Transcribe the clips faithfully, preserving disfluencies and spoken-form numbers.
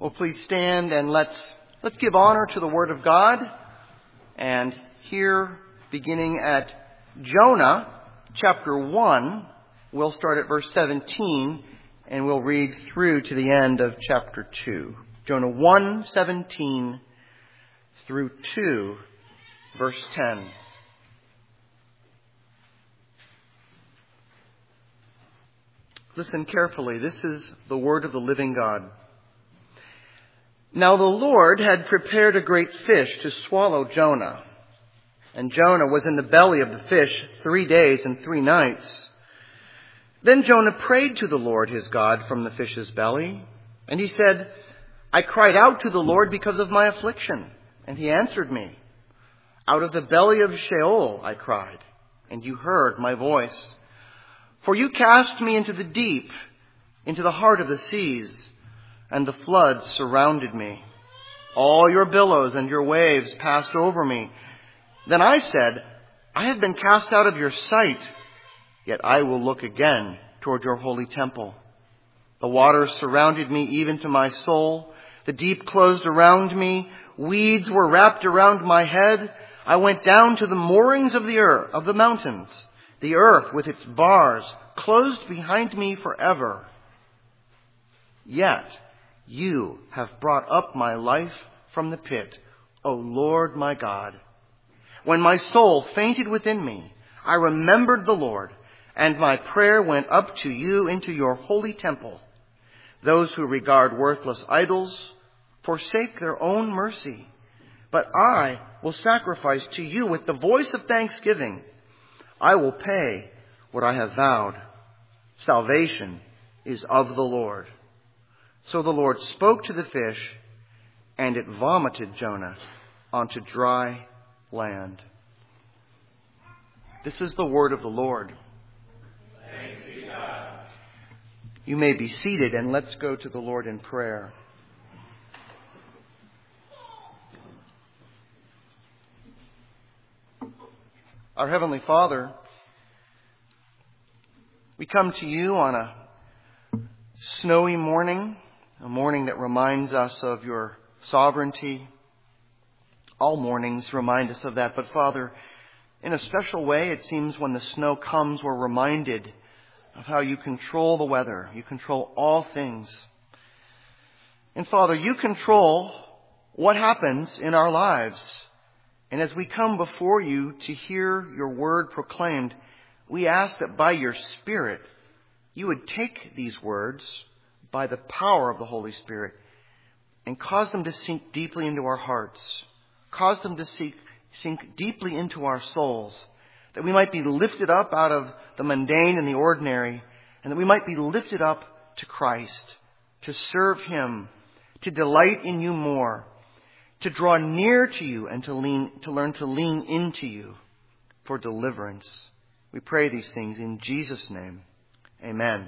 Well, please stand and let's let's give honor to the Word of God. And here, beginning at Jonah, chapter one, we'll start at verse seventeen, and we'll read through to the end of chapter two. Jonah one, seventeen through two, verse ten. Listen carefully. This is the word of the living God. Now the Lord had prepared a great fish to swallow Jonah. And Jonah was in the belly of the fish three days and three nights. Then Jonah prayed to the Lord his God from the fish's belly. And he said, I cried out to the Lord because of my affliction. And he answered me. Out of the belly of Sheol I cried, and you heard my voice. For you cast me into the deep, into the heart of the seas, and the floods surrounded me. All your billows and your waves passed over me. Then I said, I have been cast out of your sight, yet I will look again toward your holy temple. The waters surrounded me even to my soul. The deep closed around me. Weeds were wrapped around my head. I went down to the moorings of the earth, of the mountains. The earth with its bars closed behind me forever. Yet you have brought up my life from the pit, O Lord my God. When my soul fainted within me, I remembered the Lord, and my prayer went up to you into your holy temple. Those who regard worthless idols forsake their own mercy, but I will sacrifice to you with the voice of thanksgiving. I will pay what I have vowed. Salvation is of the Lord. So the Lord spoke to the fish, and it vomited Jonah onto dry land. This is the word of the Lord. Thanks be to God. You may be seated, and let's go to the Lord in prayer. Our Heavenly Father, we come to you on a snowy morning, a morning that reminds us of your sovereignty. All mornings remind us of that. But Father, in a special way, it seems when the snow comes, we're reminded of how you control the weather. You control all things. And Father, you control what happens in our lives. And as we come before you to hear your word proclaimed, we ask that by your Spirit, you would take these words by the power of the Holy Spirit and cause them to sink deeply into our hearts, cause them to sink, sink deeply into our souls, that we might be lifted up out of the mundane and the ordinary, and that we might be lifted up to Christ, to serve him, to delight in you more, to draw near to you and to lean, to learn to lean into you for deliverance. We pray these things in Jesus' name. Amen.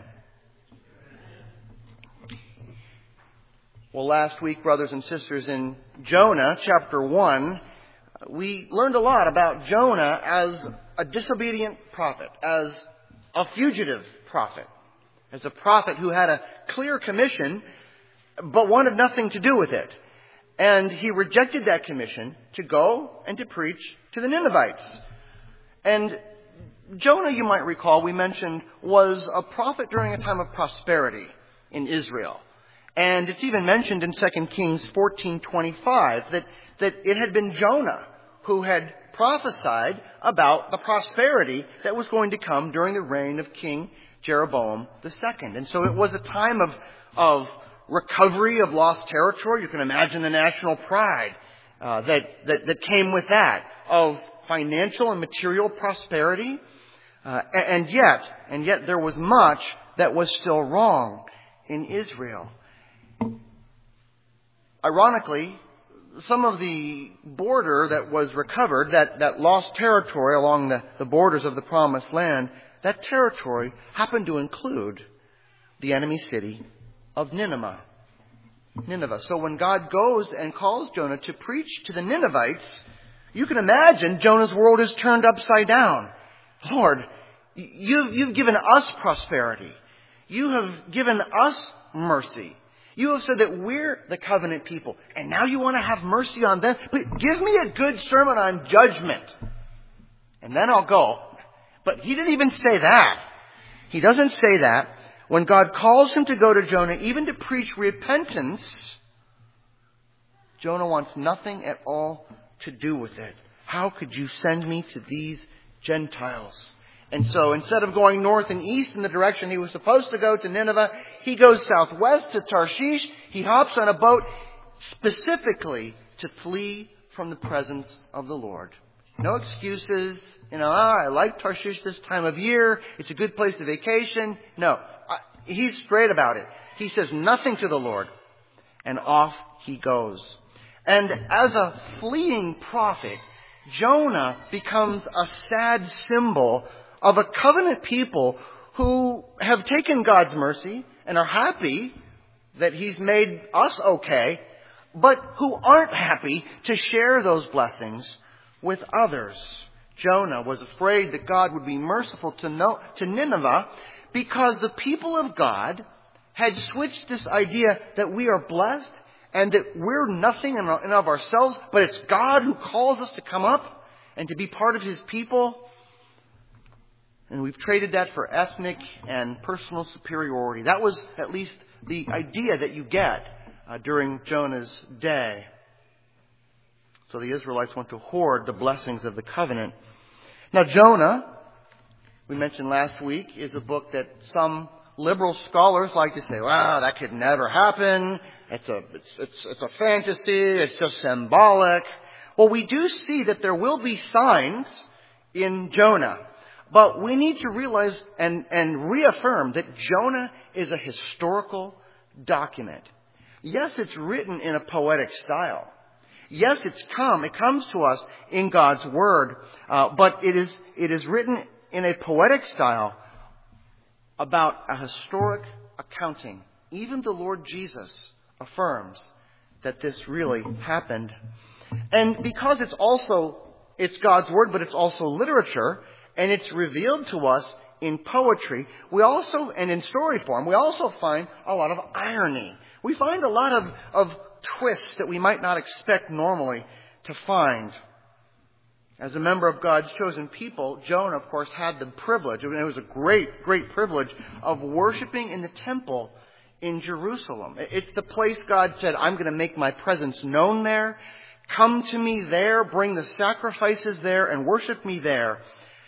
Well, last week, brothers and sisters, in Jonah chapter one, we learned a lot about Jonah as a disobedient prophet, as a fugitive prophet, as a prophet who had a clear commission but wanted nothing to do with it. And he rejected that commission to go and to preach to the Ninevites. And Jonah, you might recall, we mentioned, was a prophet during a time of prosperity in Israel. And it's even mentioned in Second Kings fourteen twenty-five that, that it had been Jonah who had prophesied about the prosperity that was going to come during the reign of King Jeroboam the second. And so it was a time of, of recovery of lost territory. You can imagine the national pride uh, that, that, that came with that, of financial and material prosperity. Uh, and yet, and yet there was much that was still wrong in Israel. Ironically, some of the border that was recovered, that, that lost territory along the, the borders of the promised land, that territory happened to include the enemy city of Nineveh. Nineveh. So when God goes and calls Jonah to preach to the Ninevites, you can imagine Jonah's world is turned upside down. Lord, you've, you've given us prosperity. You have given us mercy. You have said that we're the covenant people, and now you want to have mercy on them? But give me a good sermon on judgment, and then I'll go. But he didn't even say that. He doesn't say that. When God calls him to go to Jonah, even to preach repentance, Jonah wants nothing at all to do with it. How could you send me to these Gentiles? And so instead of going north and east in the direction he was supposed to go to Nineveh, he goes southwest to Tarshish. He hops on a boat specifically to flee from the presence of the Lord. No excuses. You know, ah, I like Tarshish this time of year. It's a good place to vacation. No, he's straight about it. He says nothing to the Lord. And off he goes. And as a fleeing prophet, Jonah becomes a sad symbol of a covenant people who have taken God's mercy and are happy that He's made us okay, but who aren't happy to share those blessings with others. Jonah was afraid that God would be merciful to, no, to Nineveh because the people of God had switched this idea that we are blessed and that we're nothing in and of ourselves, but it's God who calls us to come up and to be part of His people. And we've traded that for ethnic and personal superiority. That was at least the idea that you get uh, during Jonah's day. So the Israelites want to hoard the blessings of the covenant. Now Jonah, we mentioned last week, is a book that some liberal scholars like to say, "Wow, that could never happen. It's a it's it's, it's a fantasy. It's just symbolic." Well, we do see that there will be signs in Jonah. But we need to realize and, and reaffirm that Jonah is a historical document. Yes, it's written in a poetic style. Yes, it's come. It comes to us in God's Word. Uh, but it is it is written in a poetic style about a historic accounting. Even the Lord Jesus affirms that this really happened. And because it's also, it's God's Word, but it's also literature, and it's revealed to us in poetry, we also, and in story form, we also find a lot of irony. We find a lot of, of twists that we might not expect normally to find. As a member of God's chosen people, Jonah, of course, had the privilege, and it was a great, great privilege, of worshiping in the temple in Jerusalem. It's the place God said, "I'm going to make my presence known there. Come to me there, bring the sacrifices there, and worship me there."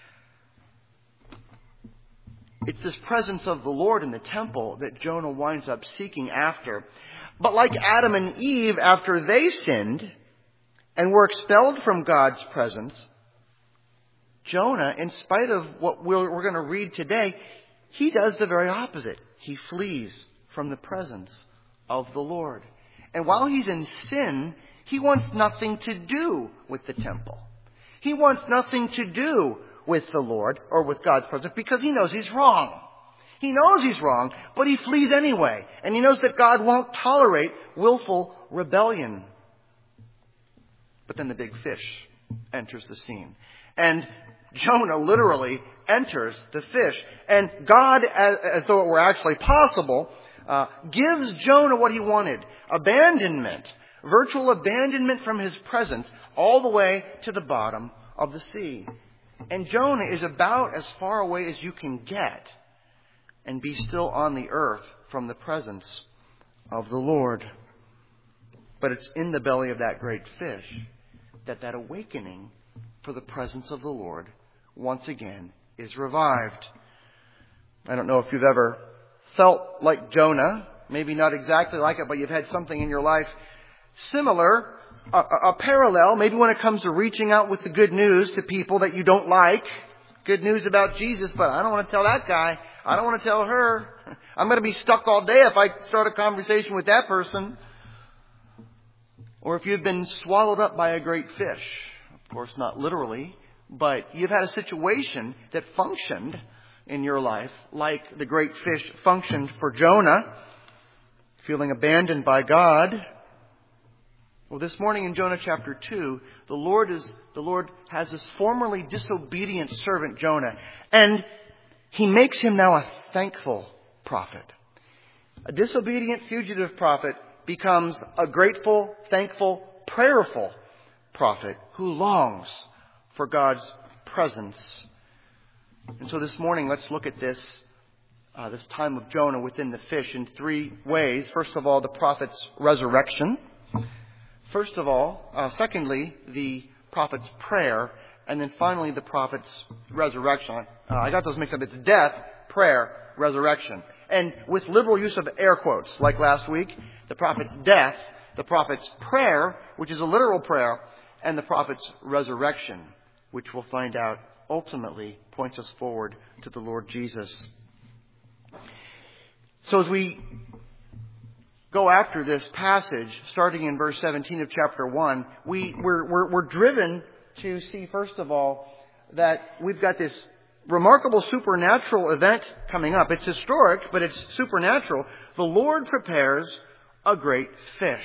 It's this presence of the Lord in the temple that Jonah winds up seeking after. But like Adam and Eve, after they sinned and were expelled from God's presence, Jonah, in spite of what we're, we're going to read today, he does the very opposite. He flees from the presence of the Lord. And while he's in sin, he wants nothing to do with the temple. He wants nothing to do with the Lord or with God's presence because he knows he's wrong. He knows he's wrong, but he flees anyway. And he knows that God won't tolerate willful rebellion. But then the big fish enters the scene. And Jonah literally enters the fish. And God, as, as though it were actually possible, uh, gives Jonah what he wanted. Abandonment. Virtual abandonment from his presence all the way to the bottom of the sea. And Jonah is about as far away as you can get and be still on the earth from the presence of the Lord. But it's in the belly of that great fish that that awakening for the presence of the Lord once again is revived. I don't know if you've ever felt like Jonah, maybe not exactly like it, but you've had something in your life similar, a, a parallel, maybe when it comes to reaching out with the good news to people that you don't like. Good news about Jesus, but I don't want to tell that guy. I don't want to tell her. I'm going to be stuck all day if I start a conversation with that person. Or if you've been swallowed up by a great fish. Of course, not literally, but you've had a situation that functioned in your life like the great fish functioned for Jonah, feeling abandoned by God. Well, this morning in Jonah chapter two, the Lord is the Lord has this formerly disobedient servant Jonah, and He makes him now a thankful prophet. A disobedient fugitive prophet becomes a grateful, thankful, prayerful prophet who longs for God's presence. And so this morning, let's look at this, uh, this time of Jonah within the fish in three ways. First of all, the prophet's resurrection. First of all, uh, secondly, the prophet's prayer. And then finally, the prophet's resurrection. Uh, I got those mixed up. It's death, prayer, resurrection. And with liberal use of air quotes, like last week, the prophet's death, the prophet's prayer, which is a literal prayer, and the prophet's resurrection, which we'll find out ultimately points us forward to the Lord Jesus. So as we go after this passage, starting in verse seventeen of chapter one, we, we're, we're, we're driven to see, first of all, that we've got this remarkable supernatural event coming up. It's historic, but it's supernatural. The Lord prepares a great fish.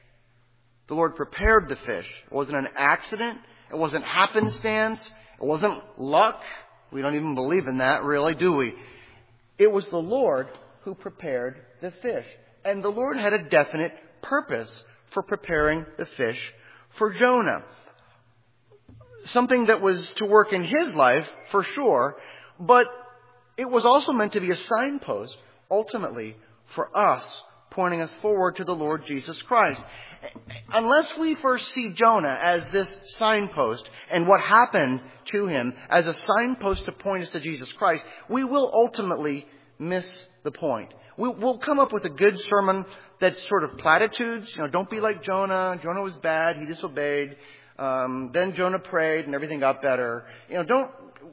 The Lord prepared the fish. It wasn't an accident. It wasn't happenstance. It wasn't luck. We don't even believe in that, really, do we? It was the Lord who prepared the fish. And the Lord had a definite purpose for preparing the fish for Jonah. Something that was to work in his life, for sure, but it was also meant to be a signpost, ultimately, for us, pointing us forward to the Lord Jesus Christ. Unless we first see Jonah as this signpost and what happened to him as a signpost to point us to Jesus Christ, we will ultimately miss the point. We'll come up with a good sermon that's sort of platitudes. You know, don't be like Jonah. Jonah was bad. He disobeyed. Um, then Jonah prayed and everything got better. You know, don't,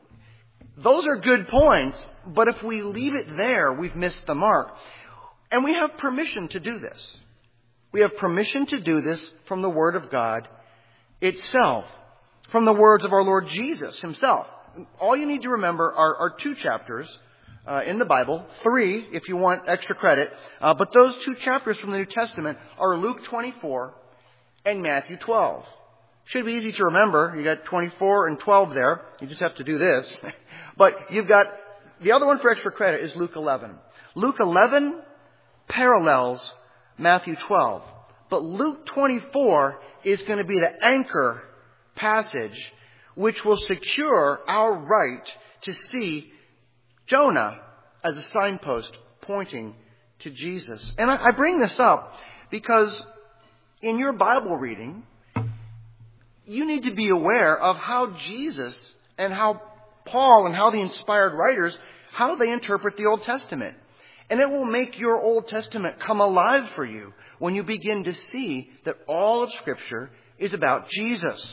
those are good points, but if we leave it there, we've missed the mark. And we have permission to do this. We have permission to do this from the Word of God itself, from the words of our Lord Jesus Himself. All you need to remember are, are two chapters uh, in the Bible, three if you want extra credit, uh, but those two chapters from the New Testament are Luke twenty-four and Matthew twelve. Should be easy to remember. You got twenty-four and twelve there. You just have to do this. But you've got, the other one for extra credit is Luke eleven. Luke eleven parallels Matthew twelve. But Luke twenty-four is going to be the anchor passage which will secure our right to see Jonah as a signpost pointing to Jesus. And I, I bring this up because in your Bible reading, you need to be aware of how Jesus and how Paul and how the inspired writers, how they interpret the Old Testament. And it will make your Old Testament come alive for you when you begin to see that all of Scripture is about Jesus.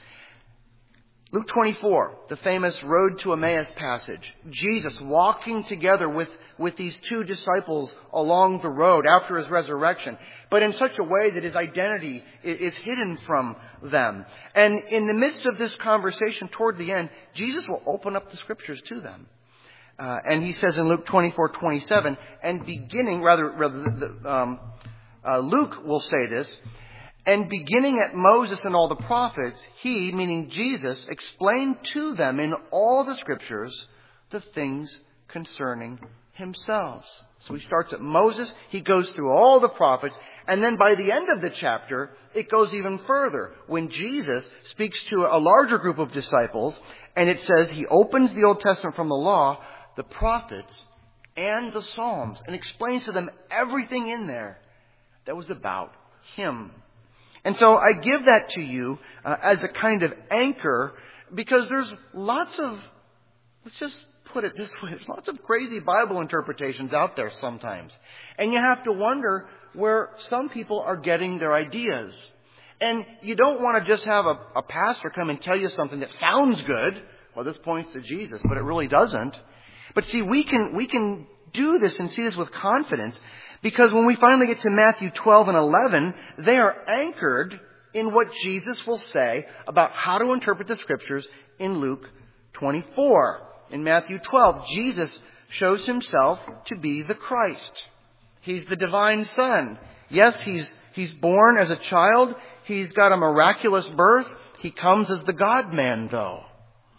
Luke twenty-four, the famous Road to Emmaus passage. Jesus walking together with, with these two disciples along the road after His resurrection, but in such a way that His identity is hidden from them. And in the midst of this conversation toward the end, Jesus will open up the Scriptures to them. Uh, and He says in Luke twenty-four twenty-seven, and beginning, rather, rather um, uh, Luke will say this, and beginning at Moses and all the prophets, He, meaning Jesus, explained to them in all the Scriptures the things concerning Himself. So He starts at Moses, He goes through all the prophets, and then by the end of the chapter, it goes even further. When Jesus speaks to a larger group of disciples, and it says He opens the Old Testament from the law, the prophets, and the Psalms, and explains to them everything in there that was about Him. And so I give that to you uh, as a kind of anchor, because there's lots of, let's just put it this way, there's lots of crazy Bible interpretations out there sometimes. And you have to wonder where some people are getting their ideas. And you don't want to just have a, a pastor come and tell you something that sounds good. Well, this points to Jesus, but it really doesn't. But see, we can, we can do this and see this with confidence, because when we finally get to Matthew twelve and eleven, they are anchored in what Jesus will say about how to interpret the Scriptures in Luke twenty-four. In Matthew twelve, Jesus shows Himself to be the Christ. He's the divine Son. Yes, He's, he's born as a child. He's got a miraculous birth. He comes as the God-man, though.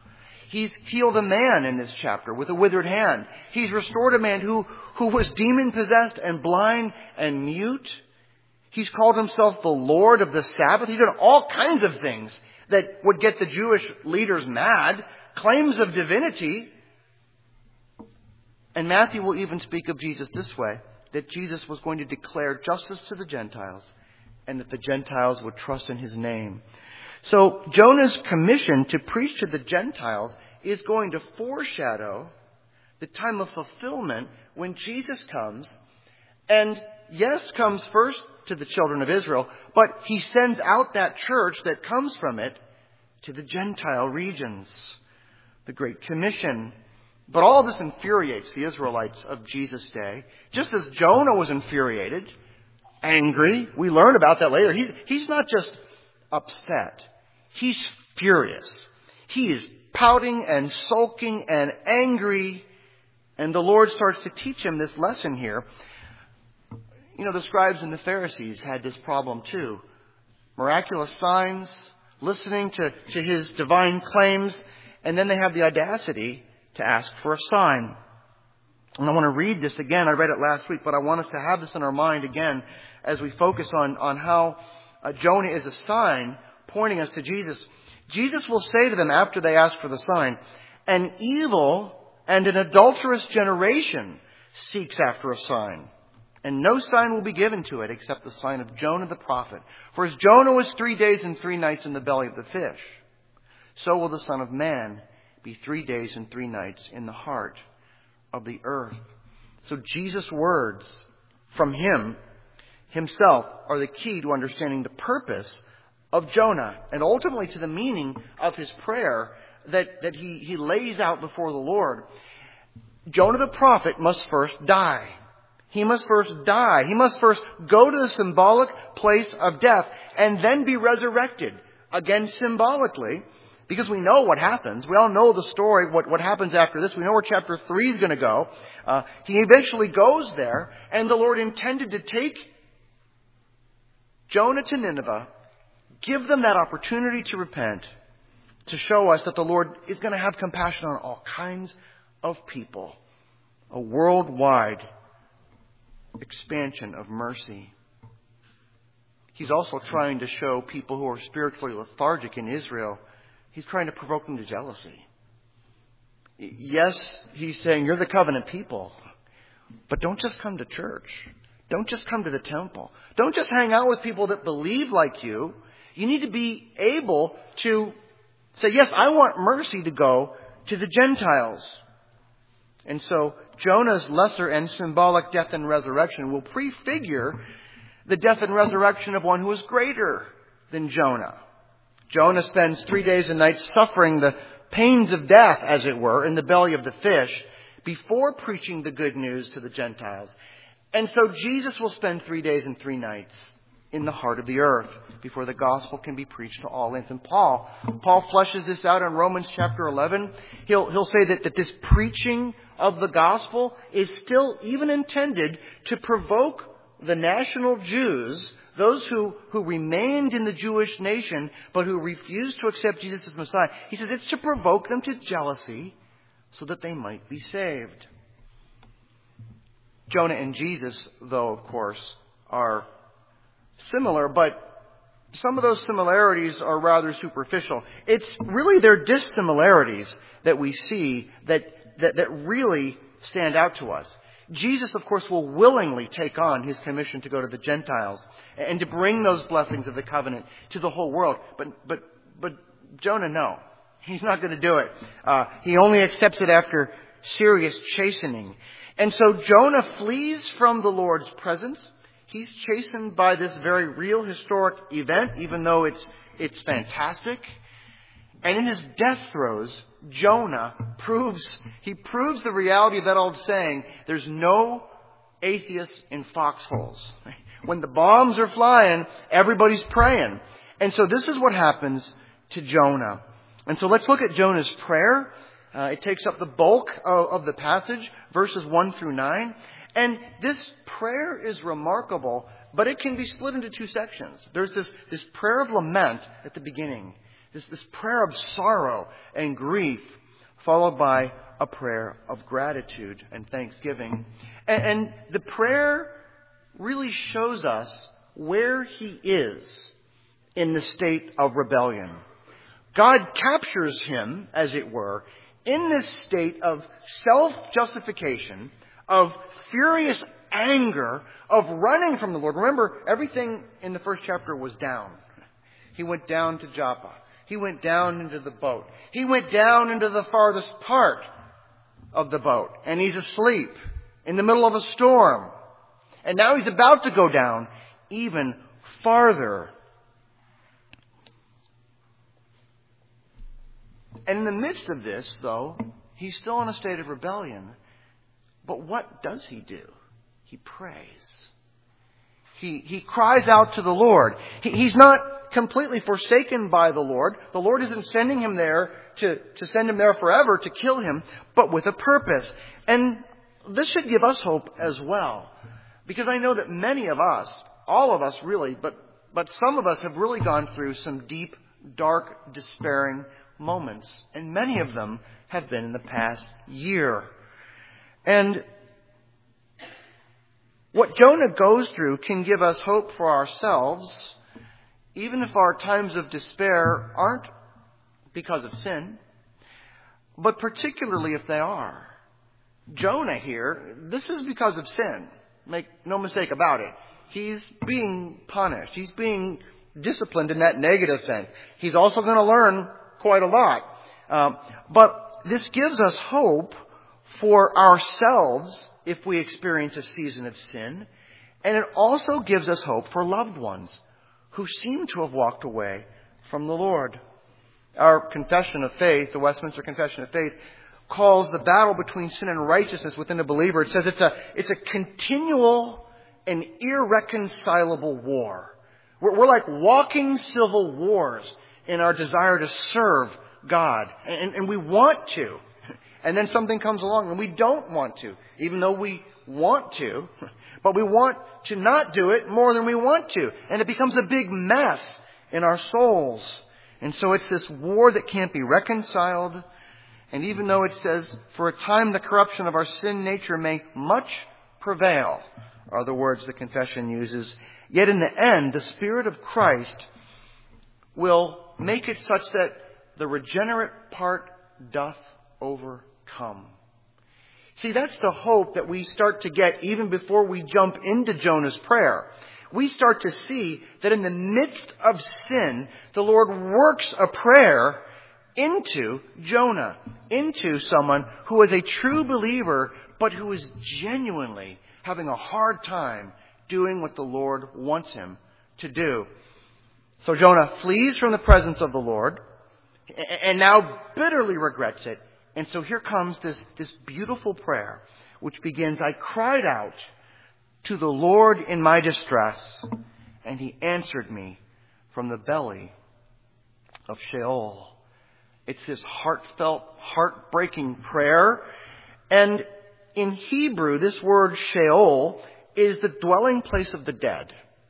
He's healed a man in this chapter with a withered hand. He's restored a man who, who was demon-possessed and blind and mute. He's called himself the Lord of the Sabbath. He's done all kinds of things that would get the Jewish leaders mad. Claims of divinity. And Matthew will even speak of Jesus this way, that Jesus was going to declare justice to the Gentiles and that the Gentiles would trust in his name. So Jonah's commission to preach to the Gentiles is going to foreshadow the time of fulfillment when Jesus comes, and yes, comes first to the children of Israel, but he sends out that church that comes from it to the Gentile regions. The Great Commission. But all this infuriates the Israelites of Jesus' day. Just as Jonah was infuriated, angry. We learn about that later. He, he's not just upset. He's furious. He is pouting and sulking and angry. And the Lord starts to teach him this lesson here. You know, the scribes and the Pharisees had this problem too. Miraculous signs, listening to, to his divine claims, and then they have the audacity to ask for a sign. And I want to read this again. I read it last week, but I want us to have this in our mind again as we focus on, on how uh, Jonah is a sign pointing us to Jesus. Jesus will say to them after they ask for the sign, "An evil and an adulterous generation seeks after a sign, and no sign will be given to it except the sign of Jonah the prophet. For as Jonah was three days and three nights in the belly of the fish, so will the Son of Man be three days and three nights in the heart of the earth." So Jesus' words from him, himself, are the key to understanding the purpose of Jonah and ultimately to the meaning of his prayer that, that he, he lays out before the Lord. Jonah the prophet must first die. He must first die. He must first go to the symbolic place of death and then be resurrected. Again, symbolically, because we know what happens. We all know the story, what, what happens after this. We know where chapter three is going to go. Uh, he eventually goes there, and the Lord intended to take Jonah to Nineveh, give them that opportunity to repent, to show us that the Lord is going to have compassion on all kinds of people. A worldwide expansion of mercy. He's also trying to show people who are spiritually lethargic in Israel, he's trying to provoke them to jealousy. Yes, he's saying, you're the covenant people, but don't just come to church. Don't just come to the temple. Don't just hang out with people that believe like you. You need to be able to say, yes, I want mercy to go to the Gentiles. And so Jonah's lesser and symbolic death and resurrection will prefigure the death and resurrection of one who is greater than Jonah. Jonah spends three days and nights suffering the pains of death, as it were, in the belly of the fish before preaching the good news to the Gentiles. And so Jesus will spend three days and three nights in the heart of the earth before the gospel can be preached to all ends. And Paul, Paul fleshes this out in Romans chapter eleven. He'll, he'll say that, that this preaching of the gospel is still even intended to provoke the national Jews, those who, who remained in the Jewish nation, but who refused to accept Jesus as Messiah. He says it's to provoke them to jealousy so that they might be saved. Jonah and Jesus, though, of course, are similar, but some of those similarities are rather superficial. It's really their dissimilarities that we see that, that, that really stand out to us. Jesus, of course, will willingly take on his commission to go to the Gentiles and to bring those blessings of the covenant to the whole world. But, but, but Jonah, no. He's not going to do it. Uh, he only accepts it after serious chastening. And so Jonah flees from the Lord's presence. He's chastened by this very real historic event, even though it's, it's fantastic. And in his death throes, Jonah proves, he proves the reality of that old saying, there's no atheist in foxholes. When the bombs are flying, everybody's praying. And so this is what happens to Jonah. And so let's look at Jonah's prayer. Uh, it takes up the bulk of, of the passage, verses one through nine. And this prayer is remarkable, but it can be split into two sections. There's this, this prayer of lament at the beginning. This, this prayer of sorrow and grief. followed by a prayer of gratitude and thanksgiving. And, and the prayer really shows us where he is in the state of rebellion. God captures him, as it were, in this state of self-justification, of furious anger, of running from the Lord. Remember, everything in the first chapter was down. He went down to Joppa. He went down into the boat. He went down into the farthest part of the boat. And he's asleep in the middle of a storm. And now he's about to go down even farther. And in the midst of this, though, he's still in a state of rebellion. But what does he do? He prays. He, he cries out to the Lord. He, he's not completely forsaken by the Lord. The Lord isn't sending him there to, to send him there forever to kill him, but with a purpose. And this should give us hope as well. Because I know that many of us, all of us really, but, but some of us have really gone through some deep, dark, despairing moments. And many of them have been in the past year. And what Jonah goes through can give us hope for ourselves, even if our times of despair aren't because of sin, but particularly if they are. Jonah here, this is because of sin. Make no mistake about it. He's being punished. He's being disciplined in that negative sense. He's also going to learn quite a lot. Um, but this gives us hope for ourselves if we experience a season of sin. And it also gives us hope for loved ones who seem to have walked away from the Lord. Our confession of faith, the Westminster Confession of Faith, calls the battle between sin and righteousness within a believer. It says it's a, it's a continual and irreconcilable war. We're, we're like walking civil wars in our desire to serve God. And, and we want to. And then something comes along and we don't want to, even though we want to. But we want to not do it more than we want to. And it becomes a big mess in our souls. And so it's this war that can't be reconciled. And even though it says, for a time the corruption of our sin nature may much prevail, are the words the confession uses, yet in the end, the Spirit of Christ will make it such that the regenerate part doth overcome. See, that's the hope that we start to get even before we jump into Jonah's prayer. We start to see that in the midst of sin, the Lord works a prayer into Jonah, into someone who is a true believer, but who is genuinely having a hard time doing what the Lord wants him to do. So Jonah flees from the presence of the Lord and now bitterly regrets it. And so here comes this, this beautiful prayer, which begins, I cried out to the Lord in my distress, and he answered me from the belly of Sheol. It's this heartfelt, heartbreaking prayer. And in Hebrew, this word Sheol is the dwelling place of the dead.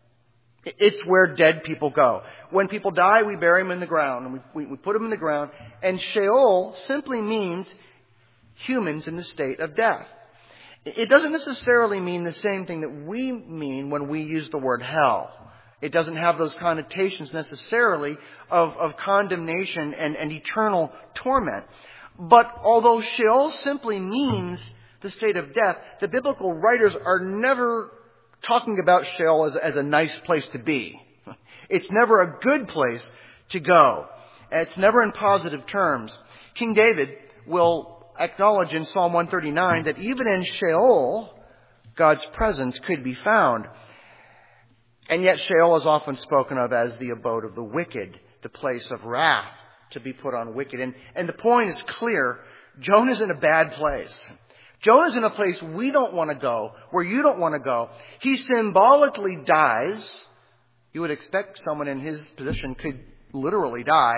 It's where dead people go. When people die, we bury them in the ground. And we, we, we put them in the ground. And Sheol simply means humans in the state of death. It doesn't necessarily mean the same thing that we mean when we use the word hell. It doesn't have those connotations necessarily of, of condemnation and, and eternal torment. But although Sheol simply means the state of death, the biblical writers are never talking about Sheol as, as a nice place to be. It's never a good place to go. It's never in positive terms. King David will acknowledge in Psalm one thirty-nine that even in Sheol, God's presence could be found. And yet Sheol is often spoken of as the abode of the wicked, the place of wrath to be put on wicked. And, and the point is clear. Jonah's in a bad place. Jonah's in a place we don't want to go, where you don't want to go. He symbolically dies. You would expect someone in his position could literally die.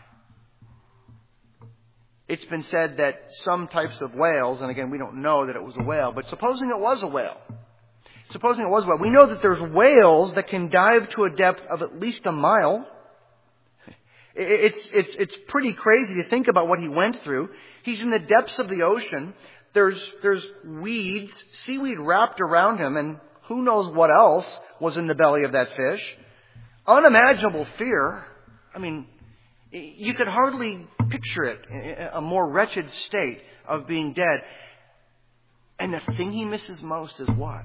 It's been said that some types of whales, and again, we don't know that it was a whale, but supposing it was a whale, supposing it was a whale, we know that there's whales that can dive to a depth of at least a mile. It's, it's, it's pretty crazy to think about what he went through. He's in the depths of the ocean. There's, there's weeds, seaweed wrapped around him, and who knows what else was in the belly of that fish. Unimaginable fear. I mean, you could hardly picture it, a more wretched state of being dead. And the thing he misses most is what?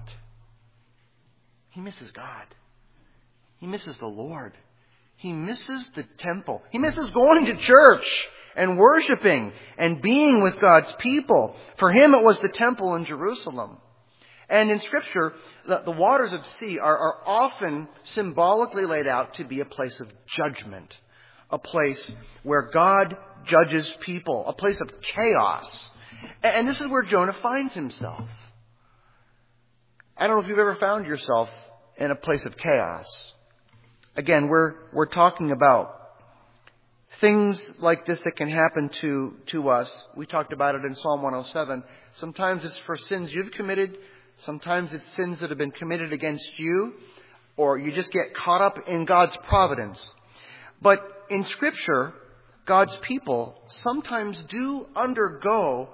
He misses God. He misses the Lord. He misses the temple. He misses going to church and worshiping and being with God's people. For him, it was the temple in Jerusalem. And in Scripture, the, the waters of sea are, are often symbolically laid out to be a place of judgment. A place where God judges people. A place of chaos. And, and this is where Jonah finds himself. I don't know if you've ever found yourself in a place of chaos. Again, we're we're talking about things like this that can happen to, to us. We talked about it in Psalm one oh seven. Sometimes it's for sins you've committed. Sometimes it's sins that have been committed against you. Or you just get caught up in God's providence. But in Scripture, God's people sometimes do undergo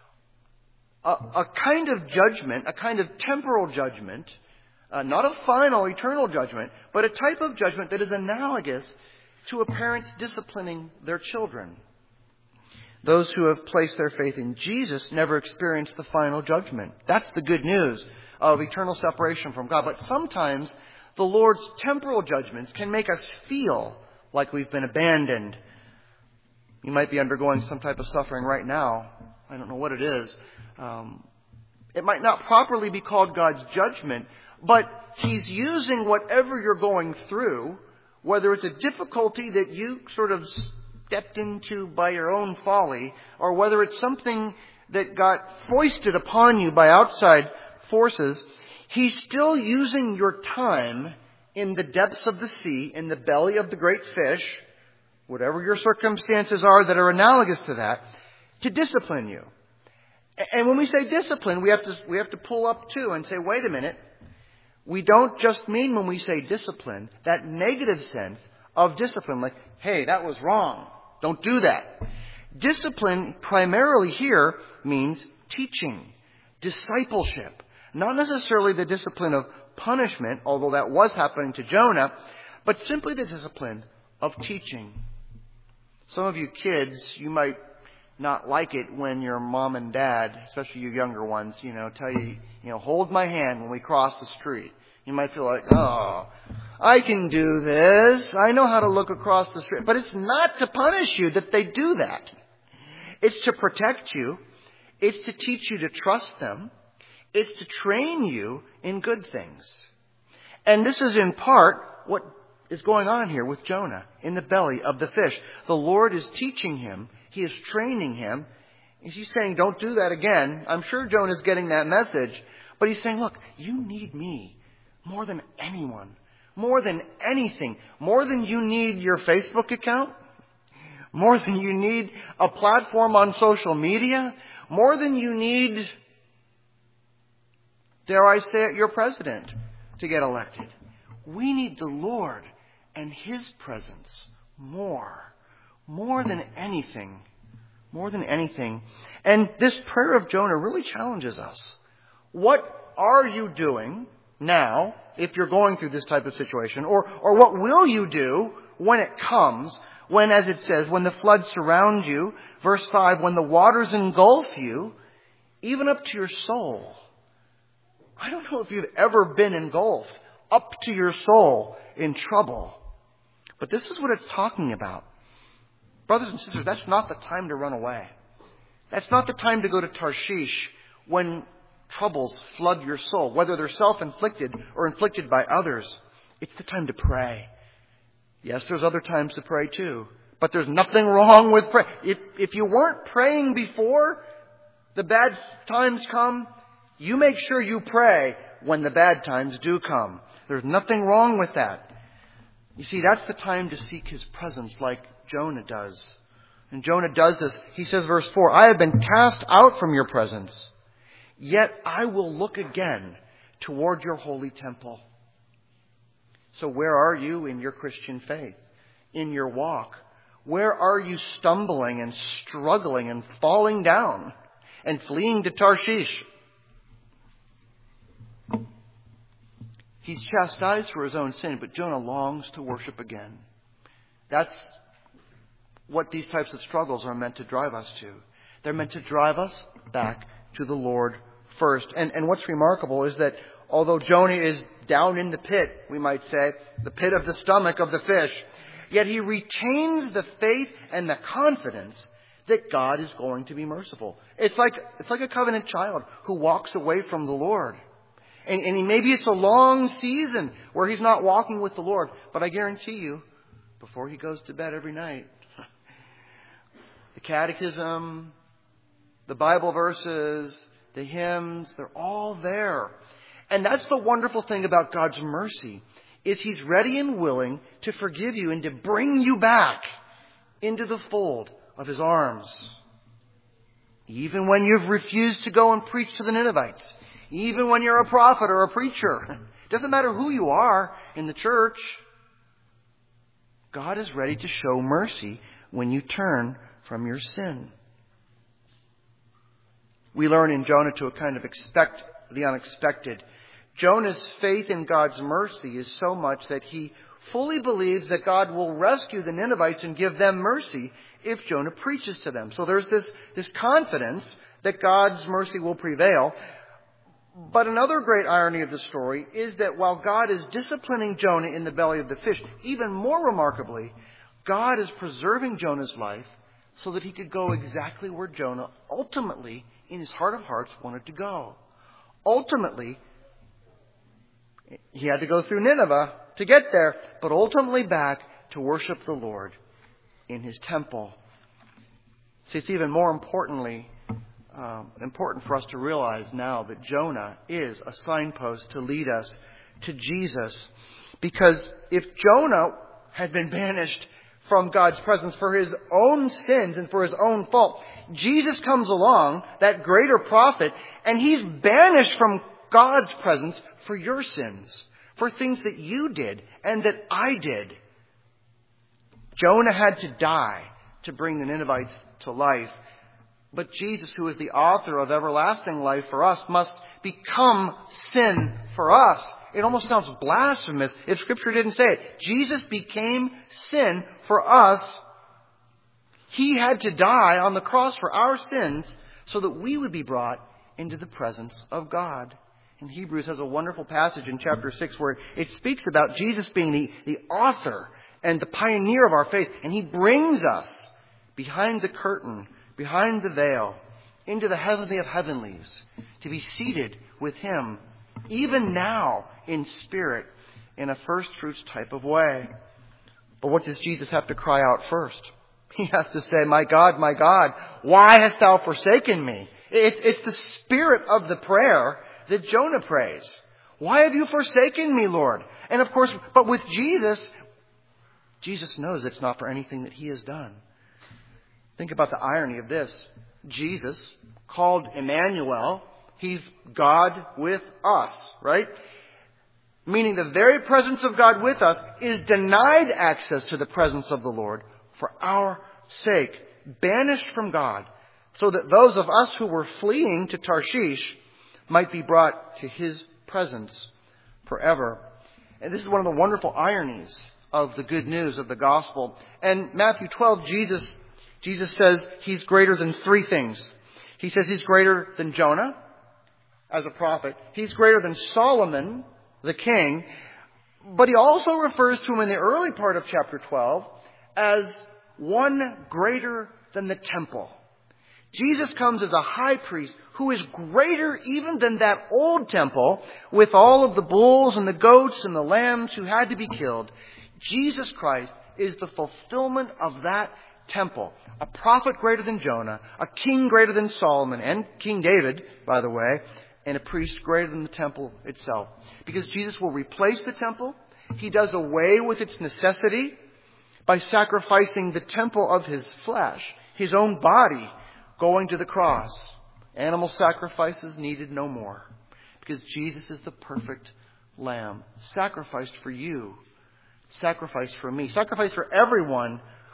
a, a kind of judgment, a kind of temporal judgment, uh, not a final, eternal judgment, but a type of judgment that is analogous to a parent's disciplining their children. Those who have placed their faith in Jesus never experience the final judgment. That's the good news of eternal separation from God. But sometimes the Lord's temporal judgments can make us feel like we've been abandoned. You might be undergoing some type of suffering right now. I don't know what it is. Um, it might not properly be called God's judgment, but He's using whatever you're going through, whether it's a difficulty that you sort of stepped into by your own folly, or whether it's something that got foisted upon you by outside forces, He's still using your time in the depths of the sea, in the belly of the great fish, whatever your circumstances are that are analogous to that, to discipline you. And when we say discipline, we have to we have to pull up too and say, wait a minute. We don't just mean when we say discipline, that negative sense of discipline, like, hey, that was wrong. Don't do that. Discipline primarily here means teaching, discipleship. Not necessarily the discipline of punishment, although that was happening to Jonah, but simply the discipline of teaching. Some of you kids, you might not like it when your mom and dad, especially you younger ones, you know, tell you, you know, hold my hand when we cross the street. You might feel like, oh, I can do this. I know how to look across the street. But it's not to punish you that they do that. It's to protect you. It's to teach you to trust them. It's to train you in good things. And this is in part what is going on here with Jonah in the belly of the fish. The Lord is teaching him. He is training him. He's saying, don't do that again. I'm sure Jonah's getting that message. But he's saying, look, you need me more than anyone, more than anything, more than you need your Facebook account, more than you need a platform on social media, more than you need, dare I say it, your president to get elected. We need the Lord and His presence more, more than anything, more than anything. And this prayer of Jonah really challenges us. What are you doing now if you're going through this type of situation? Or, or what will you do when it comes, when, as it says, when the floods surround you, verse five, when the waters engulf you, even up to your soul? I don't know if you've ever been engulfed up to your soul in trouble. But this is what it's talking about. Brothers and sisters, that's not the time to run away. That's not the time to go to Tarshish when troubles flood your soul, whether they're self-inflicted or inflicted by others. It's the time to pray. Yes, there's other times to pray too. But there's nothing wrong with prayer. If, if you weren't praying before the bad times come, you make sure you pray when the bad times do come. There's nothing wrong with that. You see, that's the time to seek His presence like Jonah does. And Jonah does this. He says, verse four, I have been cast out from your presence, yet I will look again toward your holy temple. So where are you in your Christian faith, in your walk Where are you stumbling and struggling and falling down and fleeing to Tarshish? He's chastised for his own sin, but Jonah longs to worship again. That's what these types of struggles are meant to drive us to. They're meant to drive us back to the Lord first. And, and what's remarkable is that although Jonah is down in the pit, we might say, the pit of the stomach of the fish, yet he retains the faith and the confidence that God is going to be merciful. It's like, it's like a covenant child who walks away from the Lord. And, and maybe it's a long season where he's not walking with the Lord. But I guarantee you, before he goes to bed every night, the catechism, the Bible verses, the hymns, they're all there. And that's the wonderful thing about God's mercy, is He's ready and willing to forgive you and to bring you back into the fold of His arms. Even when you've refused to go and preach to the Ninevites. Even when you're a prophet or a preacher. It doesn't matter who you are in the church. God is ready to show mercy when you turn from your sin. We learn in Jonah to kind of expect the unexpected. Jonah's faith in God's mercy is so much that he fully believes that God will rescue the Ninevites and give them mercy if Jonah preaches to them. So there's this, this confidence that God's mercy will prevail. But another great irony of the story is that while God is disciplining Jonah in the belly of the fish, even more remarkably, God is preserving Jonah's life so that he could go exactly where Jonah ultimately, in his heart of hearts, wanted to go. Ultimately, he had to go through Nineveh to get there, but ultimately back to worship the Lord in His temple. See, it's even more importantly um, important for us to realize now that Jonah is a signpost to lead us to Jesus. Because if Jonah had been banished from God's presence for his own sins and for his own fault, Jesus comes along, that greater prophet, and He's banished from God's presence for your sins, for things that you did and that I did. Jonah had to die to bring the Ninevites to life. But Jesus, who is the author of everlasting life for us, must become sin for us. It almost sounds blasphemous if Scripture didn't say it. Jesus became sin for us. He had to die on the cross for our sins so that we would be brought into the presence of God. And Hebrews has a wonderful passage in chapter six where it speaks about Jesus being the, the author and the pioneer of our faith. And He brings us behind the curtain, behind the veil, into the heavenly of heavenlies, to be seated with Him, even now in spirit, in a first fruits type of way. But what does Jesus have to cry out first? He has to say, "My God, my God, why hast Thou forsaken me?" It, it's the spirit of the prayer that Jonah prays. "Why have you forsaken me, Lord?" And of course, but with Jesus, Jesus knows it's not for anything that He has done. Think about the irony of this. Jesus, called Emmanuel, He's God with us, right? Meaning the very presence of God with us is denied access to the presence of the Lord for our sake, banished from God, so that those of us who were fleeing to Tarshish might be brought to His presence forever. And this is one of the wonderful ironies of the good news of the gospel. And Matthew twelve, Jesus, Jesus says He's greater than three things. He says He's greater than Jonah as a prophet. He's greater than Solomon, the king. But He also refers to him in the early part of chapter twelve as one greater than the temple. Jesus comes as a high priest who is greater even than that old temple with all of the bulls and the goats and the lambs who had to be killed. Jesus Christ is the fulfillment of that temple. A prophet greater than Jonah, a king greater than Solomon and King David, by the way, and a priest greater than the temple itself. Because Jesus will replace the temple. He does away with its necessity by sacrificing the temple of His flesh, His own body, going to the cross. Animal sacrifices needed no more. Because Jesus is the perfect Lamb, sacrificed for you, sacrificed for me, sacrificed for everyone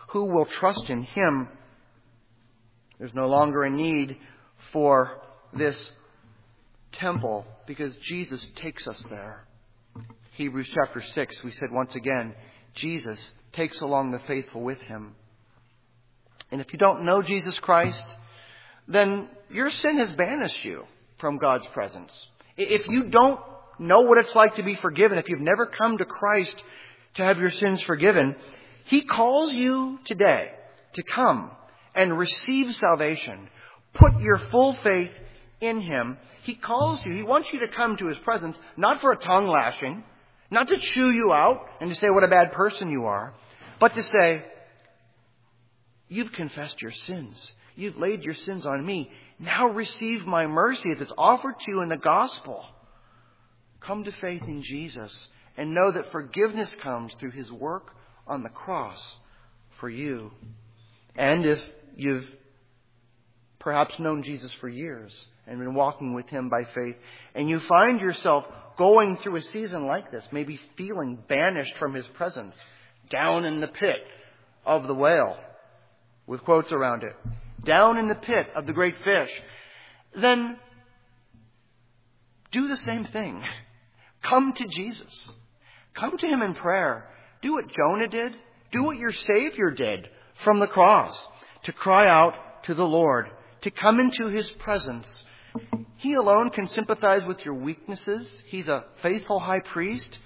who will trust in Him. There's no longer a need for this temple because Jesus takes us there. Hebrews chapter six, we said once again, Jesus takes along the faithful with Him. And if you don't know Jesus Christ, then your sin has banished you from God's presence. If you don't know what it's like to be forgiven, if you've never come to Christ to have your sins forgiven, He calls you today to come and receive salvation. Put your full faith in Him. He calls you. He wants you to come to His presence, not for a tongue lashing, not to chew you out and to say what a bad person you are, but to say, you've confessed your sins. You've laid your sins on me. Now receive my mercy as it's offered to you in the gospel. Come to faith in Jesus and know that forgiveness comes through His work on the cross for you. And if you've perhaps known Jesus for years and been walking with Him by faith, and you find yourself going through a season like this, maybe feeling banished from His presence, down in the pit of the whale, with quotes around it, down in the pit of the great fish, then do the same thing. Come to Jesus. Come to Him in prayer. Do what Jonah did. Do what your Savior did from the cross, to cry out to the Lord, to come into His presence. He alone can sympathize with your weaknesses. He's a faithful high priest.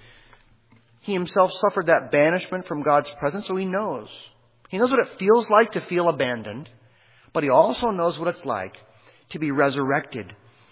He Himself suffered that banishment from God's presence, so He knows. He knows what it feels like to feel abandoned, but He also knows what it's like to be resurrected.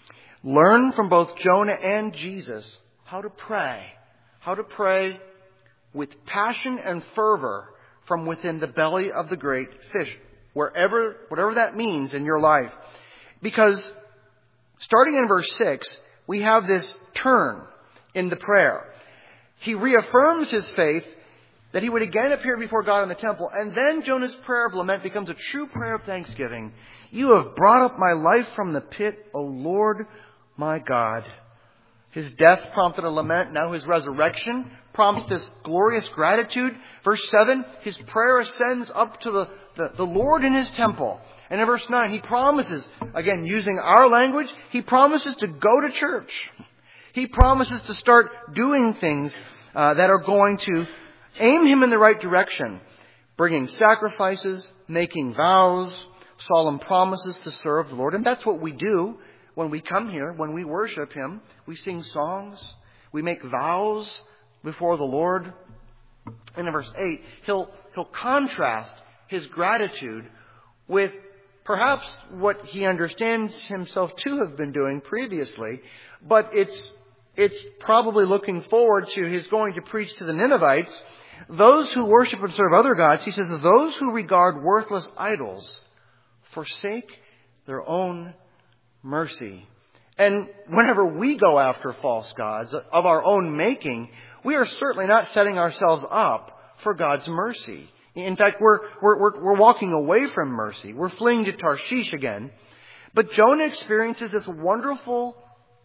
Learn from both Jonah and Jesus how to pray. How to pray with passion and fervor from within the belly of the great fish. Wherever, whatever that means in your life. Because starting in verse six, we have this turn in the prayer. He reaffirms his faith that he would again appear before God in the temple. And then Jonah's prayer of lament becomes a true prayer of thanksgiving. You have brought up my life from the pit, O Lord my God. His death prompted a lament. Now his resurrection prompts this glorious gratitude. Verse seven, his prayer ascends up to the, the, the Lord in His temple. And in verse nine, he promises, again using our language, he promises to go to church. He promises to start doing things uh, that are going to aim him in the right direction. Bringing sacrifices, making vows, solemn promises to serve the Lord. And that's what we do when we come here, when we worship Him. We sing songs. We make vows before the Lord. And in verse eight, he'll, he'll contrast his gratitude with perhaps what he understands himself to have been doing previously. But it's, it's probably looking forward to his going to preach to the Ninevites. Those who worship and serve other gods, he says, those who regard worthless idols forsake their own mercy. And whenever we go after false gods of our own making, we are certainly not setting ourselves up for God's mercy. In fact, we're, we're, we're, we're walking away from mercy. We're fleeing to Tarshish again. But Jonah experiences this wonderful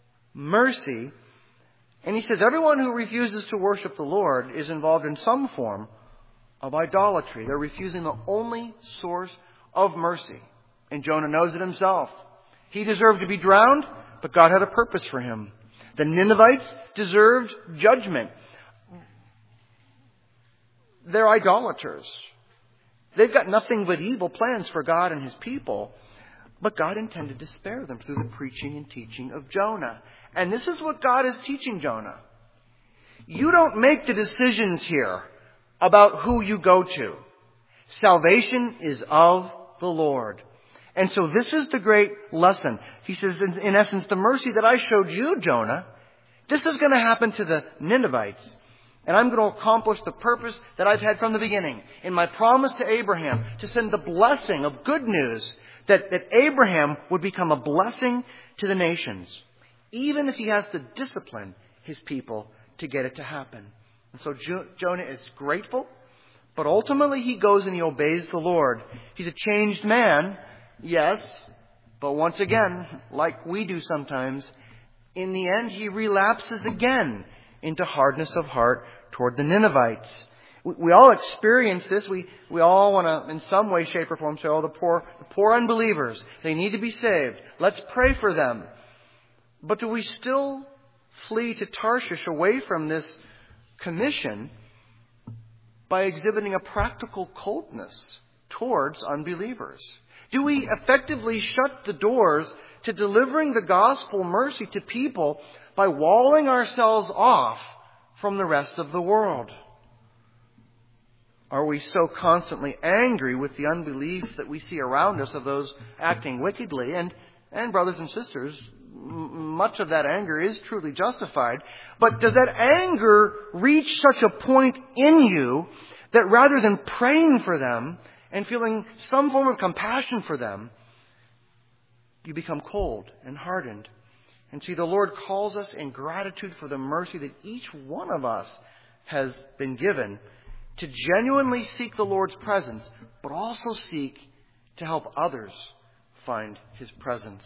mercy. And he says everyone who refuses to worship the Lord is involved in some form of idolatry. They're refusing the only source of mercy. And Jonah knows it himself. He deserved to be drowned, but God had a purpose for him. The Ninevites deserved judgment. They're idolaters. They've got nothing but evil plans for God and His people. But God intended to spare them through the preaching and teaching of Jonah. And this is what God is teaching Jonah. You don't make the decisions here about who you go to. Salvation is of the Lord. And so this is the great lesson. He says, in, in essence, the mercy that I showed you, Jonah, this is going to happen to the Ninevites. And I'm going to accomplish the purpose that I've had from the beginning. In my promise to Abraham, to send the blessing of good news, that, that Abraham would become a blessing to the nations. Even if he has to discipline his people to get it to happen. And so jo- Jonah is grateful. But ultimately he goes and he obeys the Lord. He's a changed man. Yes, but once again, like we do sometimes, in the end he relapses again into hardness of heart toward the Ninevites. We, we all experience this. We, we all want to, in some way, shape, or form, say, oh, the poor, the poor unbelievers, they need to be saved. Let's pray for them. But do we still flee to Tarshish away from this commission by exhibiting a practical coldness towards unbelievers? Do we effectively shut the doors to delivering the gospel mercy to people by walling ourselves off from the rest of the world? Are we so constantly angry with the unbelief that we see around us of those acting wickedly? And, and brothers and sisters, m- much of that anger is truly justified. But does that anger reach such a point in you that rather than praying for them and feeling some form of compassion for them, you become cold and hardened? And see, the Lord calls us in gratitude for the mercy that each one of us has been given to genuinely seek the Lord's presence, but also seek to help others find His presence.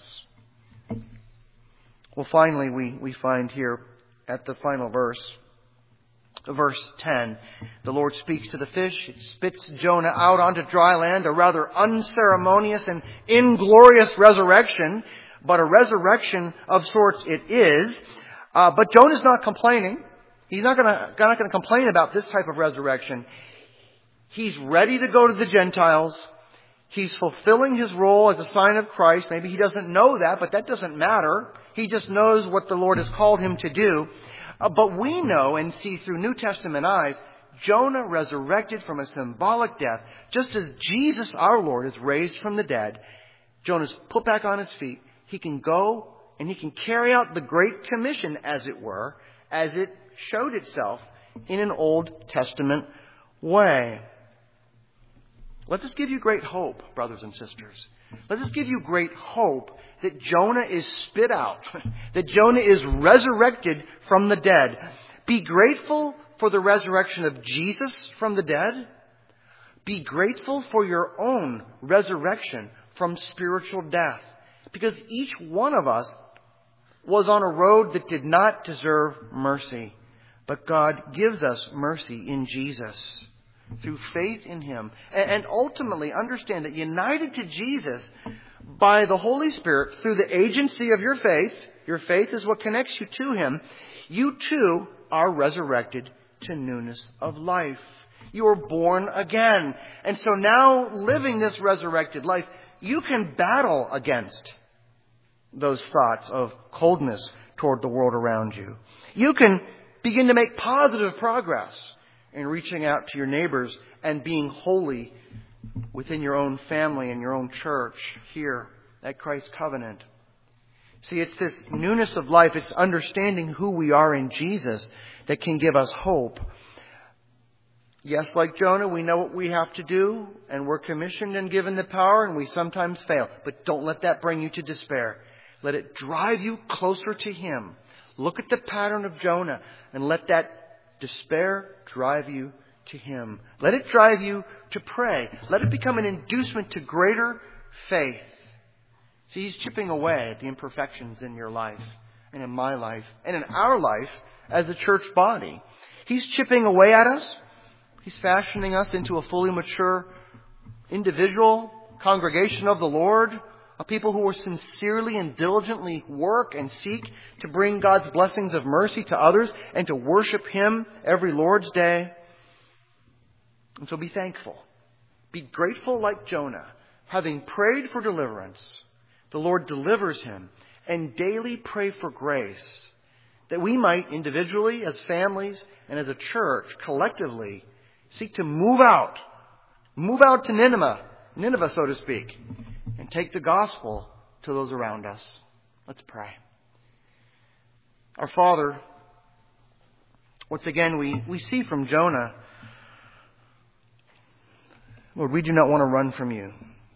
Well, finally, we, we find here at the final verse, verse ten, the Lord speaks to the fish. It spits Jonah out onto dry land, a rather unceremonious and inglorious resurrection, but a resurrection of sorts it is. Uh, but Jonah's not complaining. He's not going to not going to complain about this type of resurrection. He's ready to go to the Gentiles. He's fulfilling his role as a sign of Christ. Maybe he doesn't know that, but that doesn't matter. He just knows what the Lord has called him to do. Uh, but we know and see through New Testament eyes, Jonah resurrected from a symbolic death, just as Jesus our Lord is raised from the dead. Jonah's put back on his feet. He can go and he can carry out the Great Commission, as it were, as it showed itself in an Old Testament way. Let this give you great hope, brothers and sisters. Let this give you great hope that Jonah is spit out, that Jonah is resurrected from the dead. Be grateful for the resurrection of Jesus from the dead. Be grateful for your own resurrection from spiritual death. Because each one of us was on a road that did not deserve mercy. But God gives us mercy in Jesus through faith in Him. And ultimately understand that united to Jesus by the Holy Spirit through the agency of your faith, your faith is what connects you to Him, you too are resurrected to newness of life. You are born again. And so now, living this resurrected life, you can battle against those thoughts of coldness toward the world around you. You can begin to make positive progress in reaching out to your neighbors and being holy within your own family and your own church here at Christ's Covenant. See, it's this newness of life, it's understanding who we are in Jesus that can give us hope. Yes, like Jonah, we know what we have to do, and we're commissioned and given the power, and we sometimes fail. But don't let that bring you to despair. Let it drive you closer to Him. Look at the pattern of Jonah, and let that despair drive you to Him. Let it drive you to pray. Let it become an inducement to greater faith. See, He's chipping away at the imperfections in your life, and in my life, and in our life as a church body. He's chipping away at us. He's fashioning us into a fully mature individual congregation of the Lord, a people who will sincerely and diligently work and seek to bring God's blessings of mercy to others and to worship Him every Lord's Day. And so be thankful. Be grateful like Jonah. Having prayed for deliverance, the Lord delivers him, and daily pray for grace, that we might individually, as families, and as a church, collectively, seek to move out, move out to Nineveh, Nineveh, so to speak, and take the gospel to those around us. Let's pray. Our Father, once again, we, we see from Jonah, Lord, we do not want to run from You.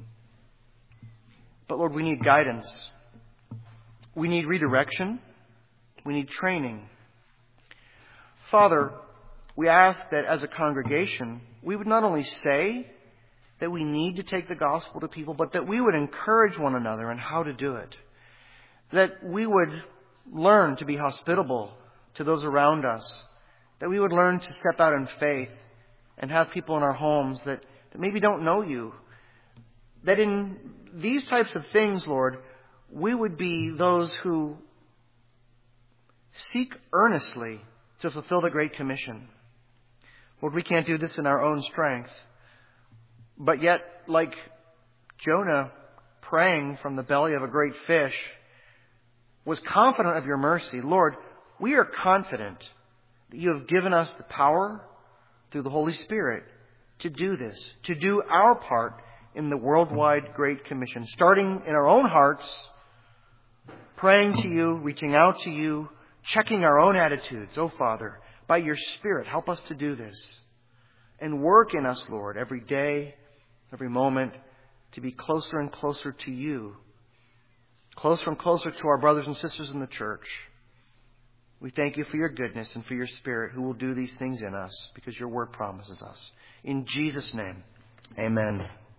But Lord, we need guidance. We need redirection. We need training. Father, we ask that as a congregation, we would not only say that we need to take the gospel to people, but that we would encourage one another in how to do it. That we would learn to be hospitable to those around us. That we would learn to step out in faith and have people in our homes that, that maybe don't know you. That in these types of things, Lord, we would be those who seek earnestly to fulfill the Great Commission. Lord, we can't do this in our own strength. But yet, like Jonah praying from the belly of a great fish, was confident of your mercy. Lord, we are confident that you have given us the power through the Holy Spirit to do this, to do our part in the worldwide Great Commission, starting in our own hearts, praying to you, reaching out to you, checking our own attitudes. Oh, Father, by your Spirit, help us to do this. And work in us, Lord, every day, every moment, to be closer and closer to you. Closer and closer to our brothers and sisters in the church. We thank you for your goodness and for your Spirit who will do these things in us because your word promises us. In Jesus' name, amen.